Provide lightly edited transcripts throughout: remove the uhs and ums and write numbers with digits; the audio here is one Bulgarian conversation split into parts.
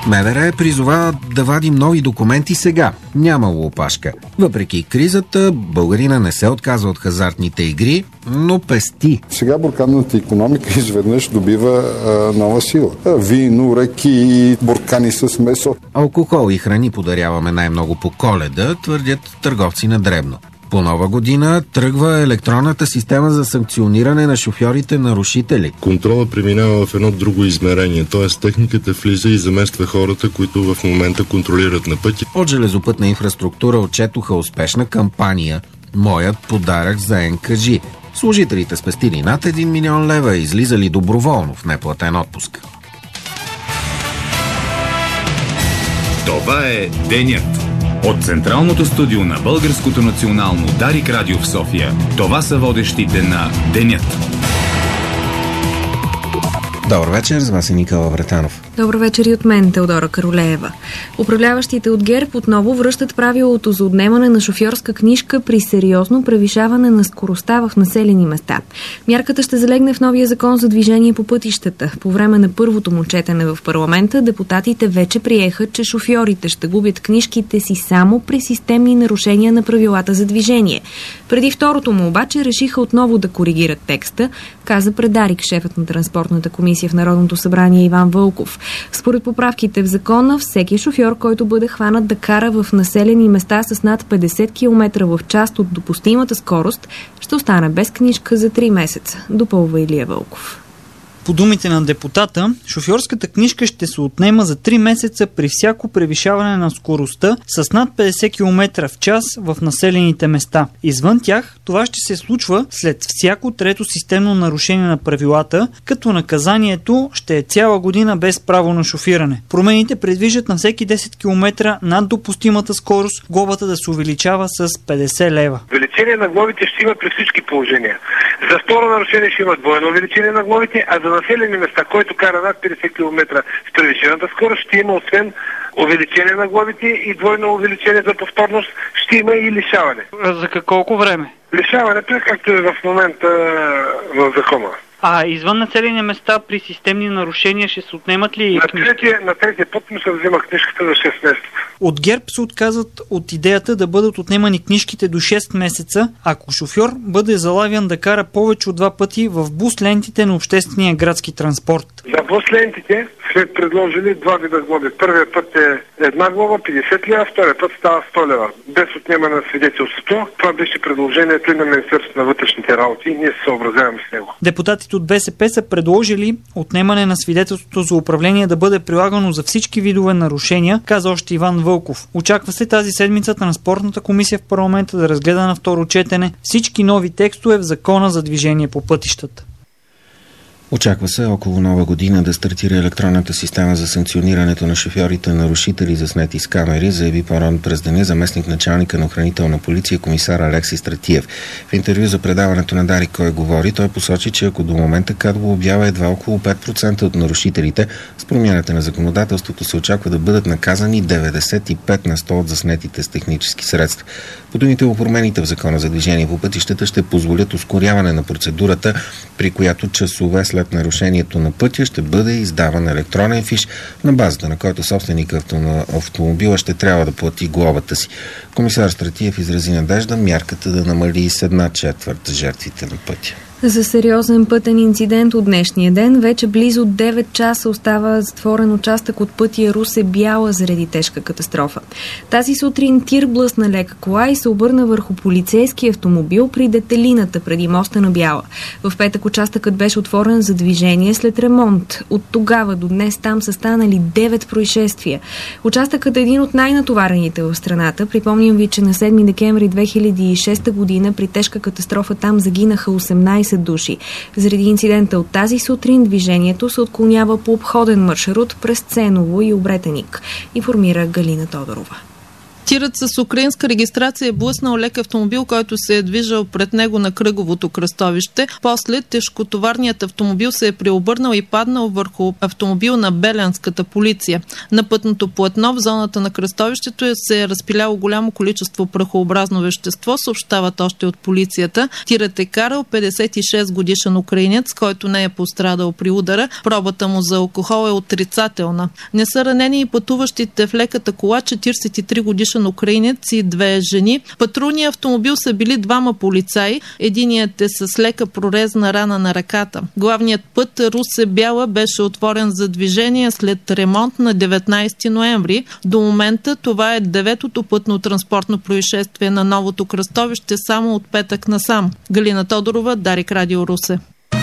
МВР призова да вадим нови документи сега. Нямало опашка. Въпреки кризата, българина не се отказва от хазартните игри, но пести. Сега бурканната икономика изведнъж добива нова сила. Вино, реки и буркани с месо. Алкохол и храни подаряваме най-много по Коледа, твърдят търговци на дребно. По Нова година тръгва електронната система за санкциониране на шофьорите-нарушители. Контрола преминава в едно друго измерение, т.е. техниката влиза и замества хората, които в момента контролират на пътя. От железопътна инфраструктура отчетоха успешна кампания «Моят подарък за НКЖ». Служителите спестили над 1 милион лева и излизали доброволно в неплатен отпуск. Това е денят. От централното студио на Българското национално Дарик Радио в София. Това са водещите на денят. Добър вечер, с вас е Никола Вратанов. Добър вечер и от мен, Теодора Каролеева. Управляващите от ГЕРБ отново връщат правилото за отнемане на шофьорска книжка при сериозно превишаване на скоростта в населени места. Мярката ще залегне в новия закон за движение по пътищата. По време на първото му четене в парламента, депутатите вече приеха, че шофьорите ще губят книжките си само при системни нарушения на правилата за движение. Преди второто му обаче решиха отново да коригират текста, каза пред Дарик шефът на транспортната комисия в Народното събрание Иван Вълков. Според поправките в закона, всеки шофьор, който бъде хванат да кара в населени места с над 50 км в час от допустимата скорост, ще остане без книжка за 3 месеца, допълва Илия Вълков. По думите на депутата, шофьорската книжка ще се отнема за 3 месеца при всяко превишаване на скоростта с над 50 км в час в населените места. Извън тях, това ще се случва след всяко трето системно нарушение на правилата, като наказанието ще е цяла година без право на шофиране. Промените предвиждат на всеки 10 км над допустимата скорост глобата да се увеличава с 50 лева. Увеличение на глобите ще има при всички положения. За второ нарушение ще има двойно увеличение на глобите, а за населени места, който кара над 50 км с превишената скорост, ще има освен увеличение на глобите и двойно увеличение за повторност, ще има и лишаване. За колко време? Лишаването е както е в момента в закона. А извън населени места при системни нарушения ще се отнемат ли книжки? На третия път му се взема книжката за 6 месеца. От ГЕРБ се отказват от идеята да бъдат отнемани книжките до 6 месеца, ако шофьор бъде залавян да кара повече от 2 пъти в бус лентите на обществения градски транспорт. За бус лентите сме предложили 2 вида глоби. Първият път е една глоба, 50 лева, втория път става 100 лева. Без отнемане на свидетелството. Това беше предложението и на Министерството на вътрешните работи и ние се съобразяваме с него. Депутатите от БСП са предложили отнемане на свидетелството за управление да бъде прилагано за всички видове нарушения, каза още Иван Вълков. Очаква се тази седмица Транспортната комисия в парламента да разгледа на второ четене всички нови текстове в Закона за движение по пътищата. Очаква се около Нова година да стартира електронната система за санкционирането на шофьорите нарушители заснети с камери, заяви по-рано през деня заместник началника на охранителна полиция комисар Алекси Стратиев. В интервю за предаването на Дарик Кой говори, той посочи, че ако до момента КАТ го обява едва около 5% от нарушителите, с промяната на законодателството се очаква да бъдат наказани 95% от заснетите с технически средства. По думите му, промените в Закона за движение по пътищата ще позволят ускоряване на процедурата, при която часове след нарушението на пътя ще бъде издаван електронен фиш, на базата на който собственикът на автомобила ще трябва да плати глобата си. Комисар Стратиев изрази надежда мярката да намали с 1/4 жертвите на пътя. За сериозен пътен инцидент от днешния ден вече близо 9 часа остава затворен участък от пътя Русе-Бяла заради тежка катастрофа. Тази сутрин тир блъсна лека кола и се обърна върху полицейски автомобил при детелината преди моста на Бяла. В петък участъкът беше отворен за движение след ремонт. От тогава до днес там са станали 9 происшествия. Участъкът е един от най-натоварените в страната. Припомням ви, че на 7 декември 2006 година при тежка катастрофа там загинаха 18 души. Заради инцидента от тази сутрин движението се отклонява по обходен маршрут през Ценово и Обретеник, информира Галина Тодорова. Тирът с украинска регистрация е блъснал лек автомобил, който се е движил пред него на кръговото кръстовище. После тежкотоварният автомобил се е преобърнал и паднал върху автомобил на беленската полиция. На пътното платно в зоната на кръстовището се е разпиляло голямо количество прахообразно вещество, съобщават още от полицията. Тирът е карал 56 годишен украинец, който не е пострадал при удара. Пробата му за алкохол е отрицателна. Не са ранени и пътуващите в леката кола 43 годишен украинец и 2 жени. Патрулния автомобил са били 2 полицаи. Единият е с лека прорезна рана на ръката. Главният път Русе-Бяла беше отворен за движение след ремонт на 19 ноември. До момента това е 9-то пътно-транспортно происшествие на новото кръстовище само от петък насам. Галина Тодорова, Дарик Радио, Русе.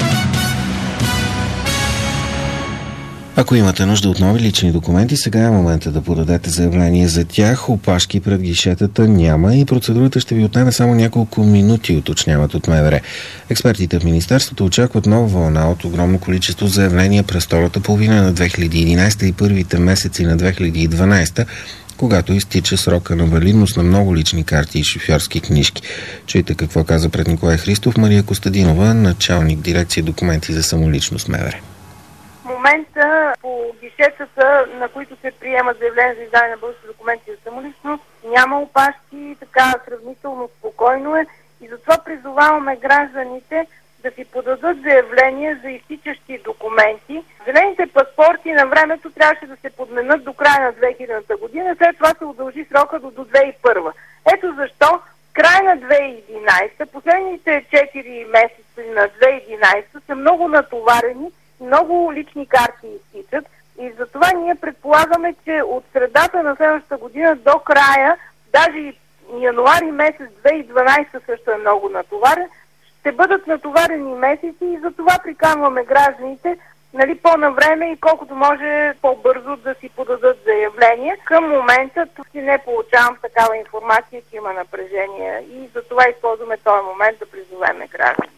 Ако имате нужда от нови лични документи, сега е момента да подадете заявление за тях. Опашки пред гишетата няма и процедурата ще ви отнеме само няколко минути, уточняват от МВР. Експертите в Министерството очакват нова вълна от огромно количество заявления през втората половина на 2011 и първите месеци на 2012, когато изтича срока на валидност на много лични карти и шофьорски книжки. Чуйте какво каза пред Николай Христов Мария Костадинова, началник дирекция документи за самоличност МВР. В момента по гишетата, на които се приемат заявления за издаване на български документи за самоличност, няма опашки, така сравнително спокойно е и затова призоваваме гражданите да си подадат заявления за изтичащи документи. Зелените паспорти на времето трябваше да се подменят до края на 2000 година, след това се удължи срока до 2001. Ето защо край на 2011, последните 4 месеца на 2011 са много натоварени, много лични карти изтичат и затова ние предполагаме, че от средата на следващата година до края, даже и януари месец 2012 също е много натоварен, ще бъдат натоварени месеци и затова приканваме гражданите по-навреме и колкото може по-бързо да си подадат заявление. Към момента не получавам такава информация, че има напрежение и затова използваме този момент да призовеме гражданите.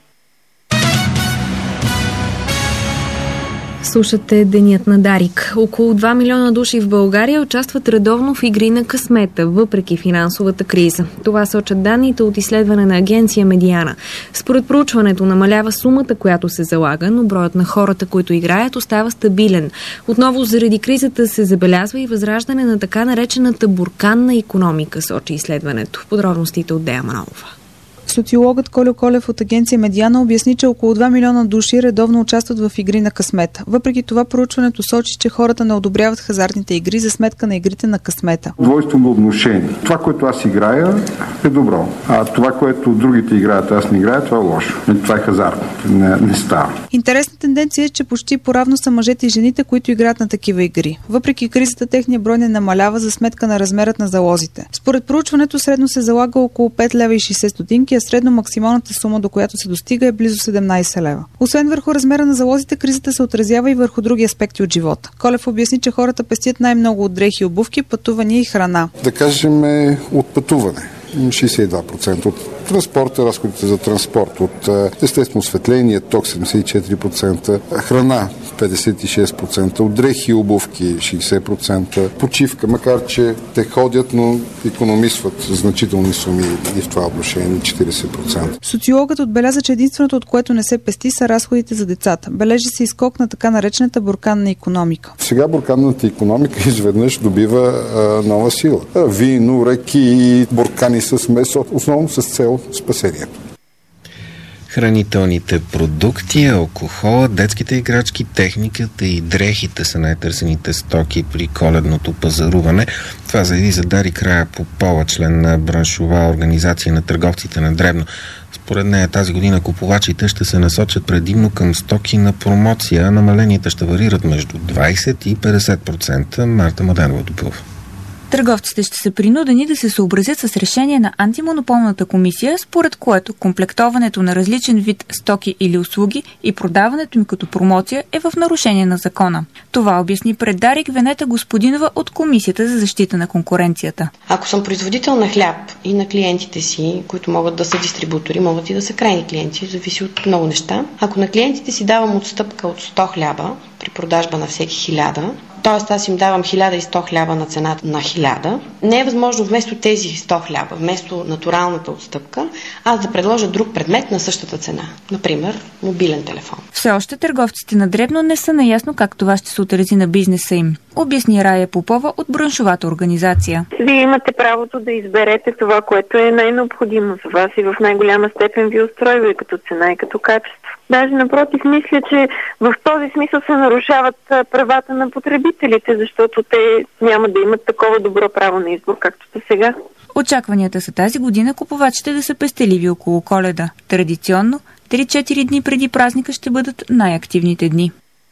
Слушате Денят на Дарик. Около 2 милиона души в България участват редовно в игри на късмета, въпреки финансовата криза. Това сочат данните от изследване на агенция Медиана. Според проучването намалява сумата, която се залага, но броят на хората, които играят, остава стабилен. Отново заради кризата се забелязва и възраждане на така наречената бурканна икономика, сочи изследването. Подробностите от Дея Манолова. Социологът Колю Колев от агенция Медиана обясни, че около 2 милиона души редовно участват в игри на късмета. Въпреки това проучването сочи, че хората не одобряват хазартните игри за сметка на игрите на късмета. Двойствено отношение. Това, което аз играя, е добро. А това, което другите играят, аз не играя, това е лошо. Това е хазартно. Не става. Интересна тенденция е, че почти поравно са мъжете и жените, които играят на такива игри. Въпреки кризата, техния брой не намалява за сметка на размерът на залозите. Според проучването средно се залага около 5 лева и 60 стотинки, а средно максималната сума, до която се достига, е близо 17 лева. Освен върху размера на залозите, кризата се отразява и върху други аспекти от живота. Колев обясни, че хората пестят най-много от дрехи и обувки, пътувания и храна. Да кажем от пътуване. 62%, от транспорта, разходите за транспорт, от естествено осветление, ток 74%, храна 56%, от дрехи и обувки 60%, почивка, макар че те ходят, но икономисват значителни суми и в това отношение 40%. Социологът отбеляза, че единственото, от което не се пести, са разходите за децата. Бележи се изскок на така наречената бурканна икономика. Сега бурканната икономика изведнъж добива нова сила. Вино, реки, буркани с месо, основно с цел спасението. Хранителните продукти, алкохола, детските играчки, техниката и дрехите са най-търсените стоки при коледното пазаруване. Това заяви за Дарик Рая Попова, член на браншова организация на търговците на дребно. Според нея тази година купувачите ще се насочат предимно към стоки на промоция. Намаленията ще варират между 20 и 50%. Марта Младенова допълва. Търговците ще са принудени да се съобразят с решение на антимонополната комисия, според което комплектоването на различен вид стоки или услуги и продаването им като промоция е в нарушение на закона. Това обясни пред Дарик Венета Господинова от Комисията за защита на конкуренцията. Ако съм производител на хляб и на клиентите си, които могат да са дистрибутори, могат и да са крайни клиенти, зависи от много неща. Ако на клиентите си давам отстъпка от 100 хляба при продажба на всеки 1000, т.е. аз им давам 1100 хляба на цената на 1000, не е възможно вместо тези 100 хляба, вместо натуралната отстъпка, аз да предложа друг предмет на същата цена. Например, мобилен телефон. Все още търговците на дребно не са наясно как това ще се отрази на бизнеса им, обясни Рая Попова от браншовата организация. Вие имате правото да изберете това, което е най-необходимо за вас и в най-голяма степен ви устройва и като цена, и като качество. Даже напротив, мисля, че в този смисъл се нарушават правата на потребителите, защото те няма да имат такова добро право на избор, както са сега. Очакванията са тази година купувачите да са пестеливи около Коледа. Традиционно, 3-4 дни преди празника ще бъдат най-активните дни.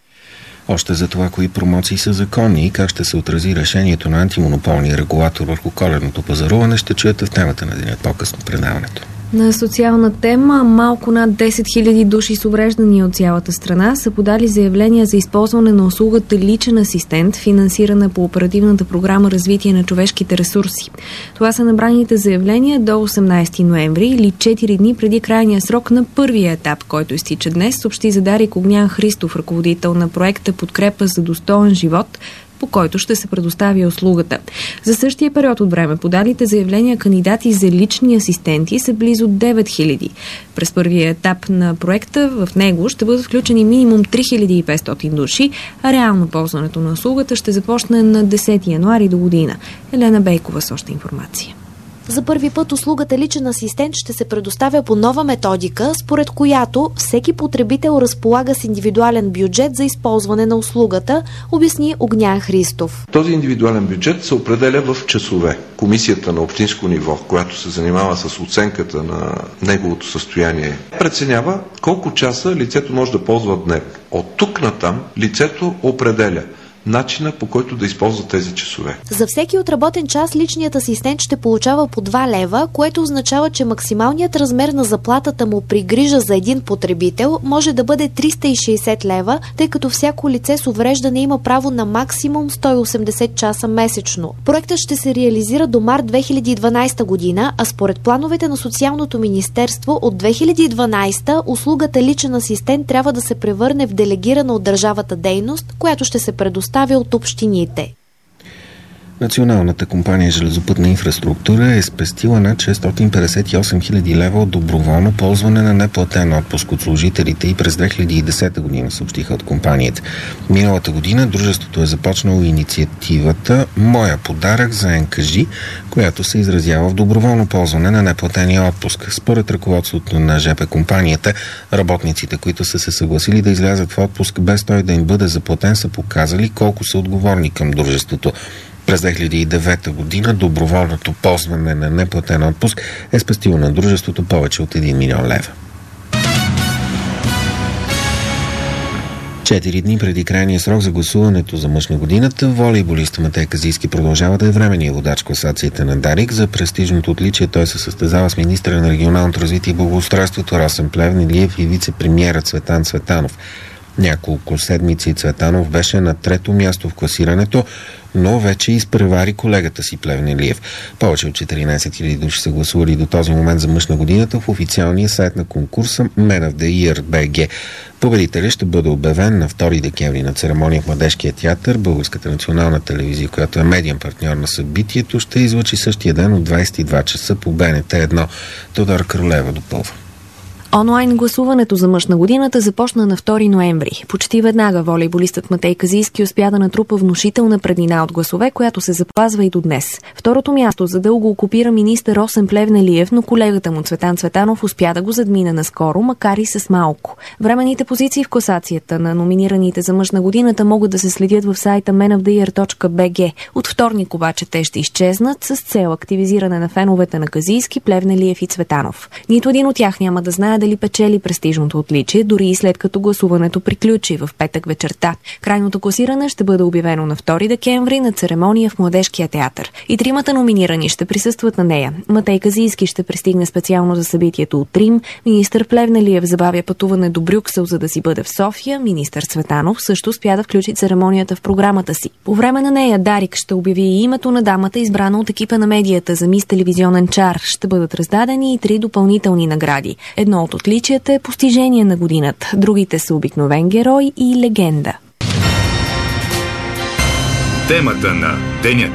Още за това, кои промоции са законни и как ще се отрази решението на антимонополния регулатор върху коледното пазаруване, ще чуете в темата на денят по-късно предаването. На социална тема, малко над 10 000 души с увреждания от цялата страна са подали заявления за използване на услугата личен асистент, финансирана по Оперативната програма Развитие на човешките ресурси. Това са набраните заявления до 18 ноември или 4 дни преди крайния срок на първия етап, който изтича днес, съобщи за Дарик Огнян Христов, ръководител на проекта Подкрепа за достоен живот, по който ще се предостави услугата. За същия период от време подалите заявления кандидати за лични асистенти са близо 9000. През първия етап на проекта в него ще бъдат включени минимум 3500 души, а реално ползването на услугата ще започне на 10 януари до година. Елена Бейкова с още информация. За първи път услугата личен асистент ще се предоставя по нова методика, според която всеки потребител разполага с индивидуален бюджет за използване на услугата, обясни Огнян Христов. Този индивидуален бюджет се определя в часове. Комисията на общинско ниво, която се занимава с оценката на неговото състояние, преценява колко часа лицето може да ползва дневно. От тук натам лицето определя начина, по който да използва тези часове. За всеки отработен час личният асистент ще получава по 2 лева, което означава, че максималният размер на заплатата му при грижа за един потребител може да бъде 360 лева, тъй като всяко лице с увреждане има право на максимум 180 часа месечно. Проектът ще се реализира до март 2012 година, а според плановете на Социалното министерство от 2012 услугата личен асистент трябва да се превърне в делегирана от държавата дейност, която ще се предоставя от общините. Националната компания Железопътна инфраструктура е спестила над 658 000 лева от доброволно ползване на неплатен отпуск от служителите и през 2010 година, съобщиха от компанията. Миналата година дружеството е започнало инициативата "Моя подарък за НКЖ", която се изразява в доброволно ползване на неплатения отпуск. Според ръководството на ЖП компанията, работниците, които са се съгласили да излязат в отпуск без той да им бъде заплатен, са показали колко са отговорни към дружеството. През 2009 година доброволното ползване на неплатен отпуск е спестило на дружеството повече от 1 милион лева. 4 дни преди крайния срок за гласуването за мъж на годината, волейболист Матей Казийски продължава да е временния водач в класацията на Дарик. За престижното отличие той се състезава с министъра на регионалното развитие и благоустройството Росен Плевнелиев и вице-премиера Цветан Цветанов. Няколко седмици Цветанов беше на 3-то място в класирането, но вече изпревари колегата си Плевнелиев. Повече от 14 000 души са гласували до този момент за мъж на годината в официалния сайт на конкурса Men of the Year BG. Победителят ще бъде обявен на 2 декември на церемония в Младежкия театър. Българската национална телевизия, която е медиен партньор на събитието, ще излъчи същия ден от 22 часа по БНТ 1. Тодор Кролева допълва. Онлайн гласуването за мъж на годината започна на 2 ноември. Почти веднага волейболистът Матей Казийски успя да натрупа внушителна преднина от гласове, която се запазва и до днес. Второто място задълго окупира министър Росен Плевнелиев, но колегата му Цветан Цветанов успя да го задмине наскоро, макар и с малко. Временните позиции в класацията на номинираните за мъж на годината могат да се следят в сайта menoftheyear.bg. От вторник обаче те ще изчезнат с цел активизиране на феновете на Казийски, Плевнелиев и Цветанов. Нито един от тях няма да знае дали печели престижното отличие, дори и след като гласуването приключи в петък вечерта. Крайното класиране ще бъде обявено на 2 декември на церемония в Младежкия театър. И 3 номинирани ще присъстват на нея. Матей Казийски ще пристигне специално за събитието от Рим, министър Плевнелиев забавя пътуване до Брюксел, за да си бъде в София, министър Цветанов също успя да включи церемонията в програмата си. По време на нея Дарик ще обяви и името на дамата, избрана от екипа на медията за Мис Телевизионен чар. Ще бъдат раздадени и 3 допълнителни награди. Едно от отличията е постижение на годината. Другите са обикновен герой и легенда. Темата на денят.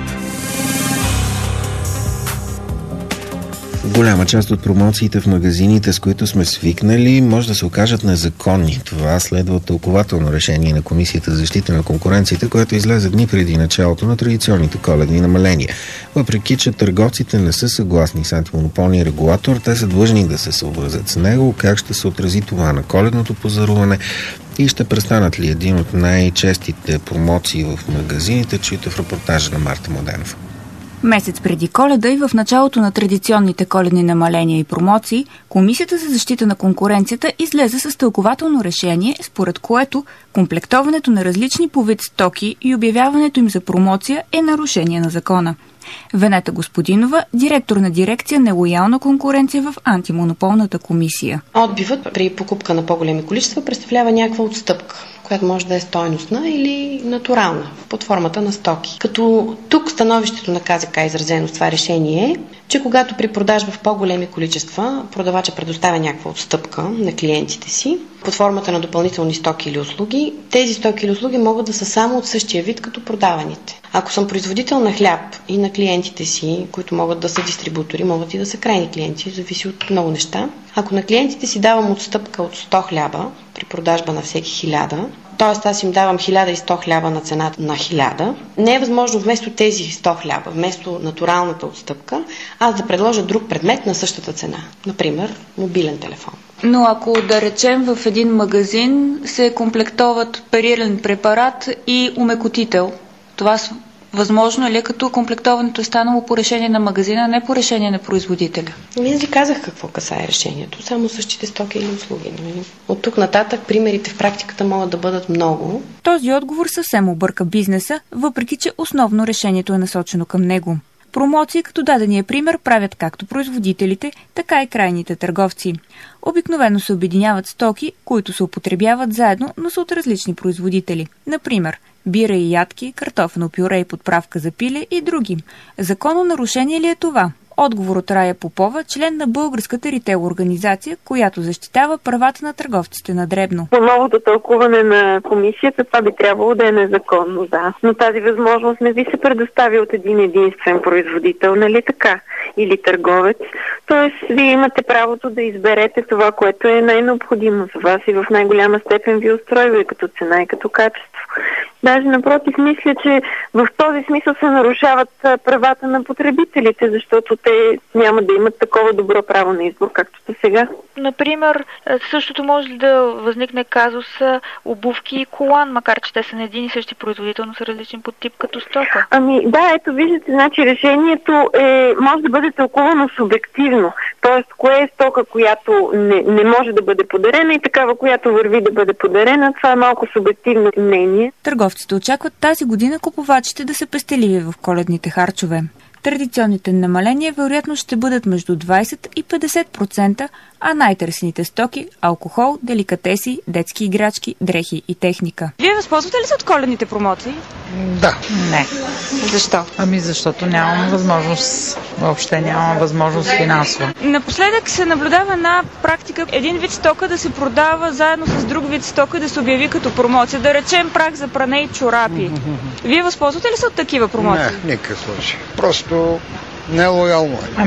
Голяма част от промоциите в магазините, с които сме свикнали, може да се окажат незаконни. Това следва от тълкувателно решение на Комисията за защита на конкуренцията, което излезе дни преди началото на традиционните коледни намаления. Въпреки че търговците не са съгласни с антимонополния регулатор, те са длъжни да се съобразят с него. Как ще се отрази това на коледното пазаруване и ще престанат ли един от най-честите промоции в магазините, чуйте в репортажа на Марта Младенов. Месец преди Коледа и в началото на традиционните коледни намаления и промоции, Комисията за защита на конкуренцията излезе с тълкувателно решение, според което комплектоването на различни по вид стоки и обявяването им за промоция е нарушение на закона. Венета Господинова, директор на дирекция нелоялна конкуренция в антимонополната комисия. Отбивът при покупка на по-големи количества представлява някаква отстъпка, която може да е стойностна или натурална, под формата на стоки. Като тук становището на КЗК, изразено с това решение, е, че когато при продажба в по-големи количества продавача предоставя някаква отстъпка на клиентите си под формата на допълнителни стоки или услуги, тези стоки или услуги могат да са само от същия вид като продаваните. Ако съм производител на хляб и на клиентите си, които могат да са дистрибутори, могат и да са крайни клиенти, зависи от много неща. Ако на клиентите си давам отстъпка от 100 хляба при продажба на всеки 1000, т.е. аз им давам 1100 хляба на цената на 1000, не е възможно вместо тези 100 хляба, вместо натуралната отстъпка, аз да предложа друг предмет на същата цена. Например, мобилен телефон. Но ако, да речем, в един магазин се комплектоват перилен препарат и омекотител, това възможно ли, като комплектоването е станало по решение на магазина, а не по решение на производителя? Аз ви казах какво касае решението. Само същите стоки или услуги. От тук нататък примерите в практиката могат да бъдат много. Този отговор съвсем обърка бизнеса, въпреки че основно решението е насочено към него. Промоции, като дадения пример, правят както производителите, така и крайните търговци. Обикновено се обединяват стоки, които се употребяват заедно, но са от различни производители. Например, бира и ядки, картофено пюре и подправка за пиле и други. Закононарушение ли е това? Отговор от Рая Попова, член на българската ритейл организация, която защитава правата на търговците на дребно. По новото тълкуване на комисията това би трябвало да е незаконно, да. Но тази възможност не ви се предостави от един единствен производител, нали така? Или търговец. Тоест, вие имате правото да изберете това, което е най-необходимо за вас и в най-голяма степен ви устройва и като цена, и като качество. Даже напротив, мисля, че в този смисъл се нарушават правата на потребителите, защото те няма да имат такова добро право на избор, както са сега. Например, същото може да възникне казус обувки и колан, макар че те са на един и същи производител, но са различен по тип като стока. Да, ето виждате, значи решението може да бъде тълкувано субективно. Тоест, кое е стока, която не може да бъде подарена и такава, която върви да бъде подарена, това е малко субективно мнение. Търговците очакват тази година купувачите да са пестеливи в коледните харчове. Традиционните намаления вероятно ще бъдат между 20 и 50%, а най-търсените стоки – алкохол, деликатеси, детски играчки, дрехи и техника. Вие възползвате ли се от коледните промоции? Да. Не. Защо? Защото нямам възможност, въобще нямам възможност финансова. Напоследък се наблюдава една практика един вид стока да се продава заедно с друг вид стока да се обяви като промоция. Да речем прах за пране и чорапи. Вие възползвате ли се от такива промоции? Не, никакъв случай. Просто нелоялно е.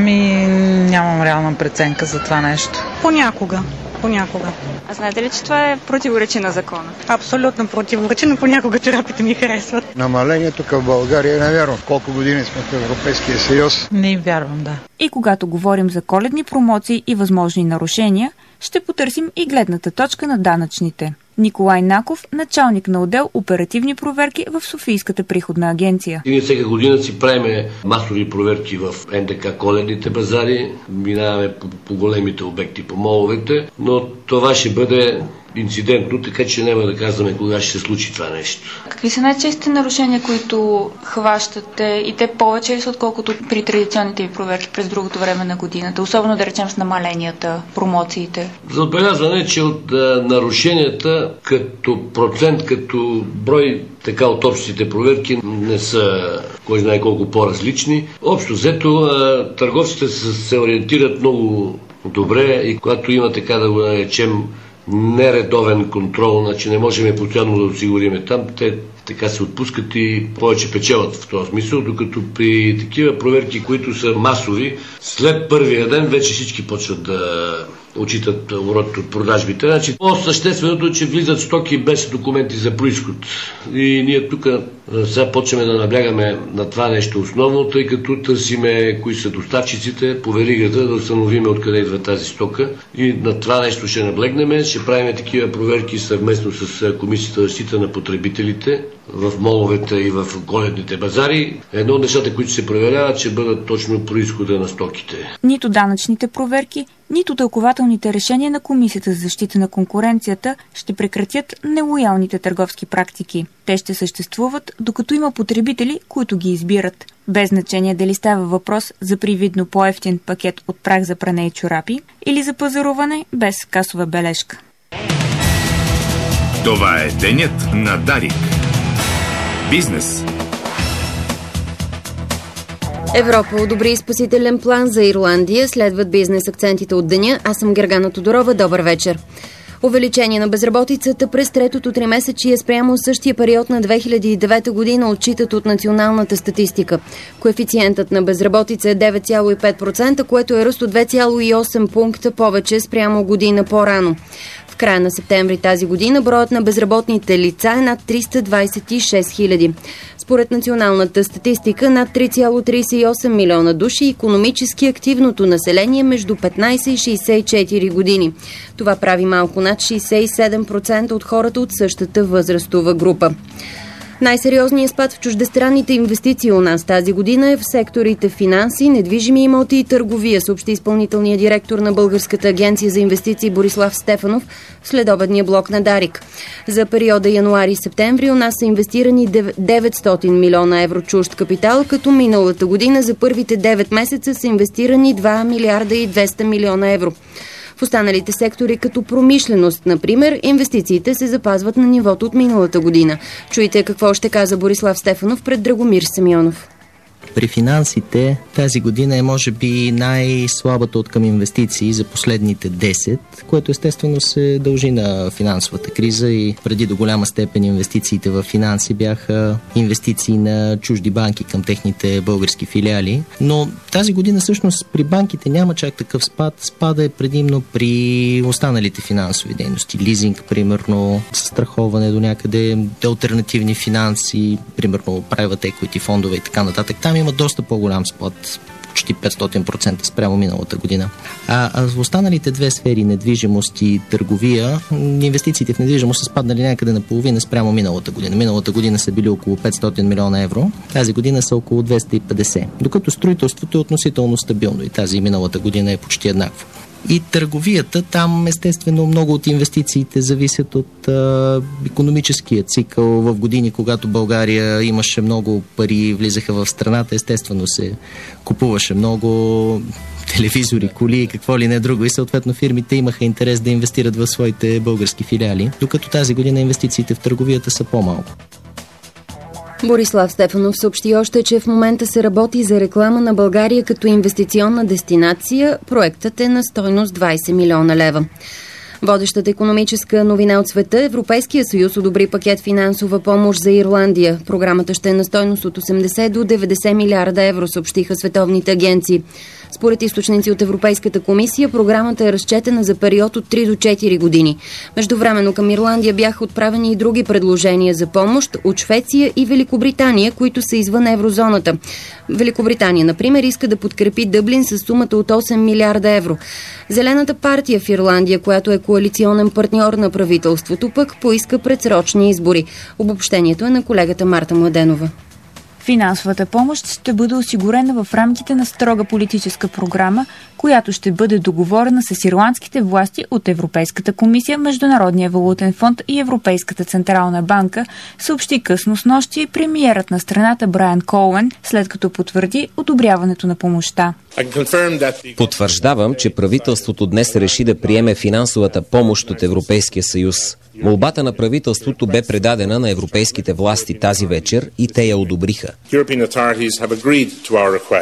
Нямам реална преценка за това нещо. Понякога. А знаете ли, че това е противоречие на закона? Абсолютно противоречие, но понякога чорапите ми харесват. Намалението в България е невярно. Колко години сме в Европейския съюз? Не им вярвам, да. И когато говорим за коледни промоции и възможни нарушения, ще потърсим и гледната точка на данъчните. Николай Наков, началник на отдел оперативни проверки в Софийската приходна агенция. Ние всяка година си правим масови проверки в НДК коледните базари, минаваме по големите обекти, по моловете, но това ще бъде инцидентно, така че няма да казваме кога ще се случи това нещо. Какви са най-честите нарушения, които хващате и те повече ли са, отколкото при традиционните ви проверки през другото време на годината, особено да речем с намаленията, промоциите? За отбелязване, че от нарушенията като процент, като брой, така от общите проверки не са кой знае колко по-различни. Общо взето търговците се ориентират много добре и когато има, така да го наречем, нередовен контрол, значи не можем постоянно да осигуриме там, те така се отпускат и повече печелят в този смисъл, докато при такива проверки, които са масови, след първия ден вече всички почват да отчитат урод от продажбите. Значи, по-същественото е, че влизат стоки без документи за произход. И ние тук сега почваме да наблягаме на това нещо основно, тъй като търсиме кои са доставчиците по веригата, да установиме откъде идва тази стока. И на това нещо ще наблегнем. Ще правим такива проверки съвместно с Комисията за защита на потребителите в моловете и в коледните базари. Едно от нещата, които се проверяват, ще бъдат точно произхода на стоките. Нито данъчните проверки, нито тълкователните решения на Комисията за защита на конкуренцията ще прекратят нелоялните търговски практики. Те ще съществуват, докато има потребители, които ги избират. Без значение дали става въпрос за привидно по-евтин пакет от прах за пране и чорапи или за пазаруване без касова бележка. Това е денят на Дарик. Бизнес. Европа одобри спасителен план за Ирландия. Следват бизнес акцентите от деня. Аз съм Гергана Тодорова. Добър вечер. Увеличение на безработицата през третото тримесечие спрямо същия период на 2009 година отчитат от националната статистика. Коефициентът на безработица е 9,5%, което е ръст от 2,8 пункта повече спрямо година по-рано. В края на септември тази година броят на безработните лица е над 326 хиляди. Според националната статистика, над 3,38 милиона души икономически активното население между 15 и 64 години. Това прави малко над 67% от хората от същата възрастова група. Най-сериозният спад в чуждестранните инвестиции у нас тази година е в секторите финанси, недвижими имоти и търговия, съобщи изпълнителният директор на Българската агенция за инвестиции Борислав Стефанов в следобедния блок на Дарик. За периода януари-септември у нас са инвестирани 900 милиона евро чужд капитал, като миналата година за първите 9 месеца са инвестирани 2 милиарда и 200 милиона евро. В останалите сектори, като промишленост, например, инвестициите се запазват на нивото от миналата година. Чуйте какво ще каза Борислав Стефанов пред Драгомир Симеонов. При финансите тази година е може би най-слабата от към инвестиции за последните 10, което естествено се дължи на финансовата криза и преди до голяма степен инвестициите в финанси бяха инвестиции на чужди банки към техните български филиали. Но тази година всъщност при банките няма чак такъв спад. Спада е предимно при останалите финансови дейности. Лизинг, примерно, застраховане до някъде, алтернативни финанси, примерно private equity фондове и така нататък. Там има доста по-голям спад, почти 500% спрямо миналата година. А в останалите две сфери, недвижимост и търговия, инвестициите в недвижимост са спаднали някъде на половина спрямо миналата година. Миналата година са били около 500 милиона евро, тази година са около 250. Докато строителството е относително стабилно и тази и миналата година е почти еднакво. И търговията, там естествено много от инвестициите зависят от икономическия цикъл. В години, когато България имаше много пари, влизаха в страната, естествено се купуваше много телевизори, коли и какво ли не друго и съответно фирмите имаха интерес да инвестират в своите български филиали, докато тази година инвестициите в търговията са по-малко. Борислав Стефанов съобщи още, че в момента се работи за реклама на България като инвестиционна дестинация. Проектът е на стойност 20 милиона лева. Водещата икономическа новина от света, Европейския съюз одобри пакет финансова помощ за Ирландия. Програмата ще е на стойност от 80 до 90 милиарда евро, съобщиха световните агенции. Според източници от Европейската комисия, програмата е разчетена за период от 3 до 4 години. Междувременно към Ирландия бяха отправени и други предложения за помощ от Швеция и Великобритания, които са извън еврозоната. Великобритания, например, иска да подкрепи Дъблин с сумата от 8 милиарда евро. Зелената партия в Ирландия, която е коалиционен партньор на правителството, пък поиска предсрочни избори. Обобщението е на колегата Марта Младенова. Финансовата помощ ще бъде осигурена в рамките на строга политическа програма, която ще бъде договорена с ирландските власти от Европейската комисия, Международния валутен фонд и Европейската централна банка, съобщи късно снощи премиерът на страната Брайан Коуен, след като потвърди одобряването на помощта. Потвърждавам, че правителството днес реши да приеме финансовата помощ от Европейския съюз. Молбата на правителството бе предадена на европейските власти тази вечер и те я одобриха.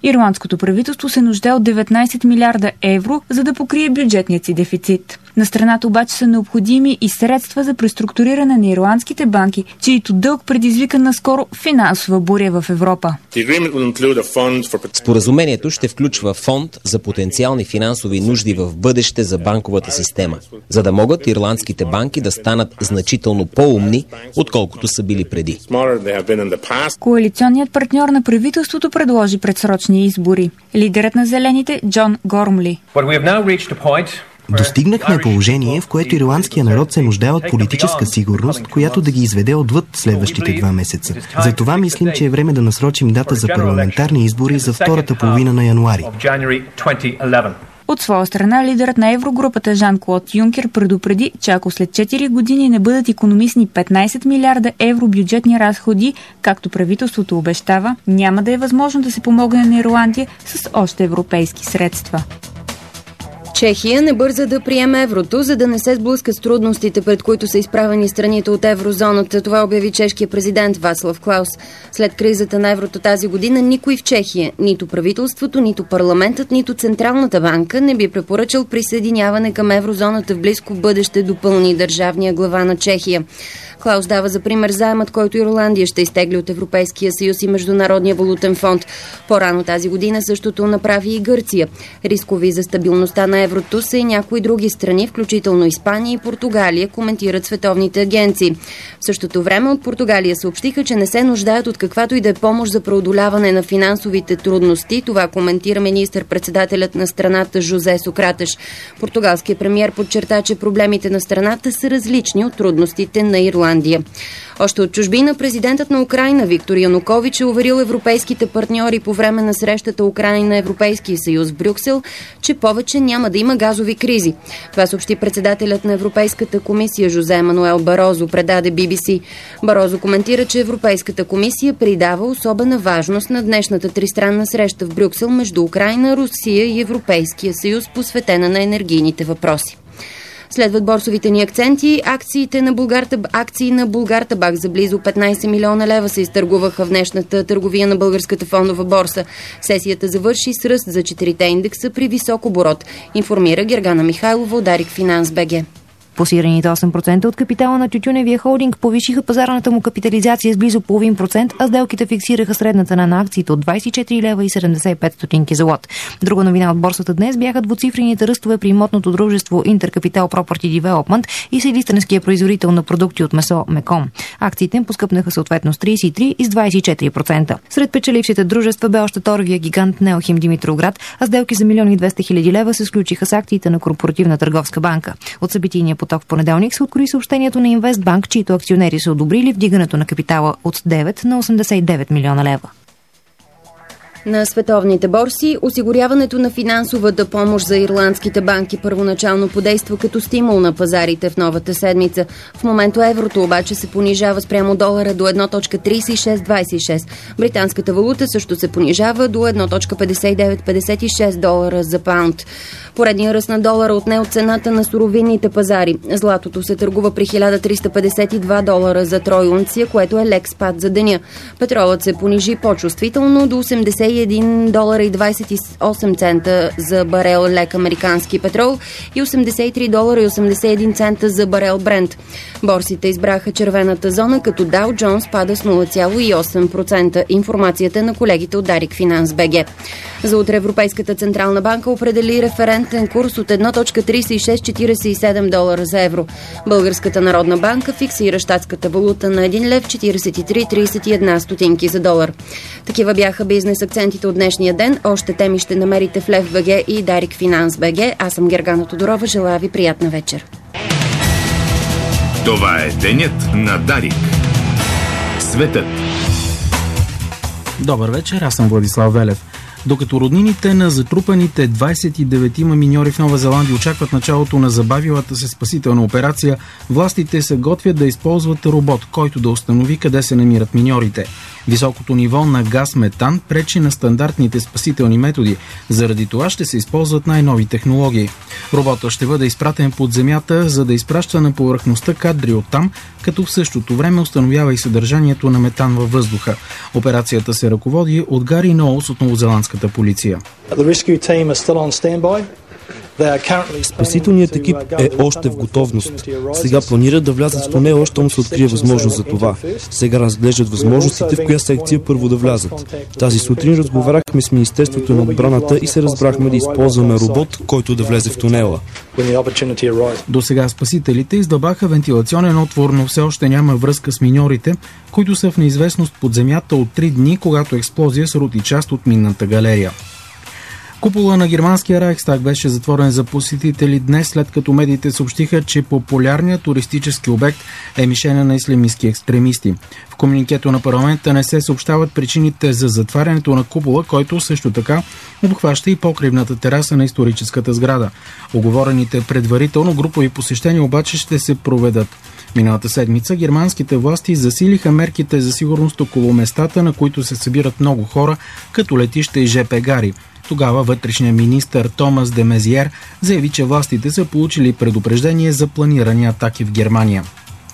Ирландското правителство се нуждае от 19 милиарда евро, за да покрие бюджетният си дефицит. На страната обаче са необходими и средства за преструктуриране на ирландските банки, чието дълг предизвика наскоро финансова буря в Европа. Споразумението ще включва фонд за потенциални финансови нужди в бъдеще за банковата система, за да могат ирландските банки да станат значително по-умни, отколкото са били преди. Коалиционният партньор на правителството предложи предсрочни избори. Лидерът на зелените Джон Гормли. Достигнахме положение, в което ирландския народ се нуждае от политическа сигурност, която да ги изведе отвъд следващите 2 месеца. Затова мислим, че е време да насрочим дата за парламентарни избори за втората половина на януари. От своя страна, лидерът на еврогрупата Жан-Клод Юнкер предупреди, че ако след 4 години не бъдат икономисни 15 милиарда евро бюджетни разходи, както правителството обещава, няма да е възможно да се помогне на Ирландия с още европейски средства. Чехия не бърза да приеме еврото, за да не се сблъска с трудностите, пред които са изправени страните от еврозоната. Това обяви чешкия президент Вацлав Клаус. След кризата на еврото тази година никой в Чехия, нито правителството, нито парламентът, нито Централната банка не би препоръчал присъединяване към еврозоната в близко бъдеще, допълни държавния глава на Чехия. Клаус дава за пример заемът, който Ирландия ще изтегли от Европейския съюз и Международния валутен фонд. По-рано тази година същото направи и Гърция. Рискови за стабилността на еврото са и някои други страни, включително Испания и Португалия, коментират световните агенции. В същото време от Португалия съобщиха, че не се нуждаят от каквато и да е помощ за преодоляване на финансовите трудности. Това коментира министър-председателят на страната Жозе Сократеш. Португалският премиер подчерта, че проблемите на страната са различни от трудностите на Ирландия. Още от чужбина президентът на Украйна Виктор Янукович е уверил европейските партньори по време на срещата Украйна-Европейския съюз в Брюксел, че повече няма да има газови кризи. Това съобщи председателят на Европейската комисия Жозе Мануел Барозо, предаде BBC. Барозо коментира, че Европейската комисия придава особена важност на днешната тристранна среща в Брюксел между Украйна, Русия и Европейския съюз, посветена на енергийните въпроси. Следват борсовите ни акценти. Акции на Булгартабак за близо 15 милиона лева се изтъргуваха в днешната търговия на Българската фондова борса. Сесията завърши с ръст за 4-те индекса при висок оборот, информира Гергана Михайлова от Дарик Финанс БГ. Пласираните 8% от капитала на тютюневия холдинг повишиха пазарната му капитализация с близо половин процент, а сделките фиксираха средна цена на акциите от 24 лева и 75 стотинки за лот. Друга новина от борсата днес бяха двуцифрените ръстове при имотното дружество Интеркапитал Property Development и селистърнския производител на продукти от месо Меком. Акциите им поскъпнаха съответно с 33 и с 24%. Сред печелившите дружества бе още торговия гигант Неохим Димитровград, а сделки за 1 200 000 лева се сключиха с акциите на Корпоративна търговска банка. От събитийния поток в понеделник се открои съобщението на Инвестбанк, чието акционери са одобрили вдигането на капитала от 9 на 89 милиона лева. На световните борси осигуряването на финансовата помощ за ирландските банки първоначално подейства като стимул на пазарите в новата седмица. В момента еврото обаче се понижава спрямо долара до 1.3626. Британската валута също се понижава до 1.5956 долара за паунд. Поредният ръст на долара отне от цената на суровинните пазари. Златото се търгува при 1352 долара за трой унция, което е лек спад за деня. Петролът се понижи по-чувствително до 81 долара и 28 цента за барел лек американски петрол и 83 долара и 81 цента за барел Брент. Борсите избраха червената зона, като Dow Jones пада с 0,8%. Информацията на колегите от Дарик Финанс БГ. За утре Европейската централна банка определи референтен курс от 1.3647 долара за евро. Българската народна банка фиксира щатската валута на 1 лев 43,31 стотинки за долар. Такива бяха бизнес акцентите от днешния ден. Още теми ще намерите в Лев БГ и Дарик Финанс БГ. Аз съм Гергана Тодорова. Желая ви приятна вечер. Това е денят на Дарик. Светът. Добър вечер, аз съм Владислав Велев. Докато роднините на затрупаните 29-ма миньори в Нова Зеландия очакват началото на забавилата се спасителна операция, властите се готвят да използват робот, който да установи къде се намират миньорите. Високото ниво на газ метан пречи на стандартните спасителни методи. Заради това ще се използват най-нови технологии. Роботът ще бъде изпратен под земята, за да изпраща на повърхността кадри оттам, като в същото време установява и съдържанието на метан във въздуха. Операцията се ръководи от Гари Ноулс от новозеландската полиция. Спасителният екип е още в готовност. Сега планират да влязат в тунела, щом се открие възможност за това. Сега разглеждат възможностите в коя секция първо да влязат. Тази сутрин разговаряхме с Министерството на отбраната и се разбрахме да използваме робот, който да влезе в тунела. До сега спасителите издълбаха вентилационен отвор, но все още няма връзка с миньорите, които са в неизвестност под земята от 3 дни, когато експлозия срути част от минната галерия. Купола на германския Райхстаг беше затворен за посетители днес, след като медиите съобщиха, че популярният туристически обект е мишена на ислямистки екстремисти. В комуникето на парламента не се съобщават причините за затварянето на купола, който също така обхваща и покривната тераса на историческата сграда. Оговорените предварително групови посещения обаче ще се проведат. Миналата седмица германските власти засилиха мерките за сигурност около местата, на които се събират много хора, като летища и ЖП гари. Тогава вътрешният министър Томас де Мезиер заяви, че властите са получили предупреждение за планирани атаки в Германия.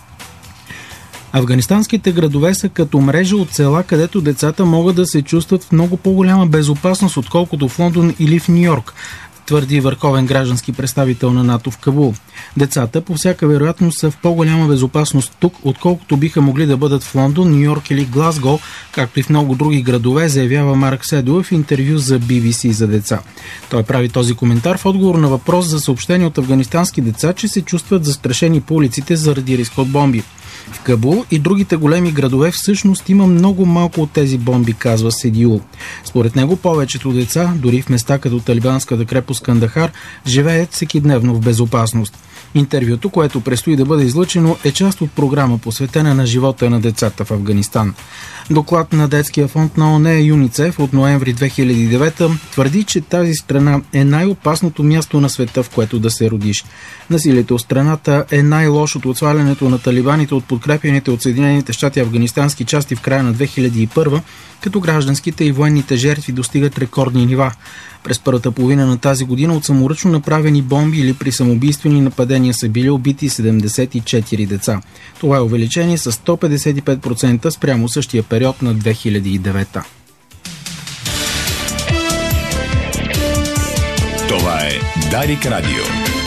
Афганистанските градове са като мрежа от села, където децата могат да се чувстват в много по-голяма безопасност, отколкото в Лондон или в Ню-Йорк, твърди върховен граждански представител на НАТО в Кабул. Децата по всяка вероятност са в по-голяма безопасност тук, отколкото биха могли да бъдат в Лондон, Ню-Йорк или Глазго, както и в много други градове, заявява Марк Седуев в интервю за BBC за деца. Той прави този коментар в отговор на въпрос за съобщение от афганистански деца, че се чувстват застрашени по улиците заради риск от бомби. В Кабул и другите големи градове всъщност има много малко от тези бомби, казва Седиул. Според него повечето деца, дори в места като талибанската крепост Кандахар, живеят всекидневно в безопасност. Интервюто, което предстои да бъде излъчено, е част от програма, посветена на живота на децата в Афганистан. Доклад на детския фонд на ООН ЮНИЦЕФ от ноември 2009 твърди, че тази страна е най-опасното място на света, в което да се родиш. Насилието в страната е най-лошото от свалянето на талибаните от подкрепяните от Съединените щати афганистански части в края на 2001, като гражданските и военните жертви достигат рекордни нива. През първата половина на тази година от саморъчно направени бомби или при самоубийствени нападения са били убити 74 деца. Това е увеличение с 155% спрямо същия период на 2009. Това е Дарик Радио.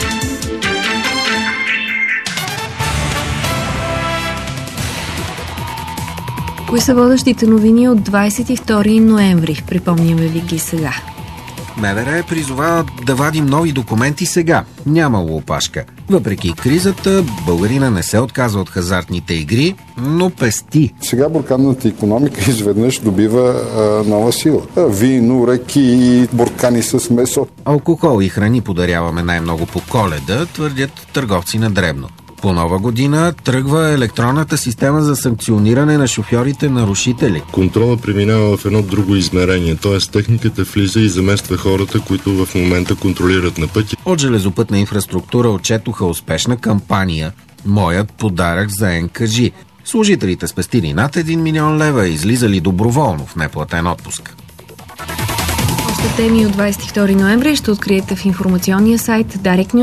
Кои са водещите новини от 22 ноември? Припомняме ви ги сега. МВР призова да вадим нови документи сега. Нямало опашка. Въпреки кризата, българина не се отказва от хазартните игри, но пести. Сега бурканната икономика изведнъж добива нова сила. Вино, реки, буркани с месо. Алкохол и храни подаряваме най-много по Коледа, твърдят търговци на дребно. По Нова година тръгва електронната система за санкциониране на шофьорите-нарушители. Контрола преминава в едно друго измерение, т.е. техниката влиза и замества хората, които в момента контролират на пътя. От железопътна инфраструктура отчетоха успешна кампания «Моят подарък за НКЖ». Служителите спестили над 1 милион лева и излизали доброволно в неплатен отпуск. Теми от 22 ноември ще откриете в информационния сайт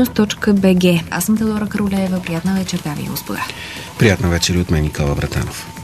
dariknews.bg. Аз съм Теодора Каролеева. Приятна вечер, дами и господа. Приятна вечер и от мен, Никола Братанов.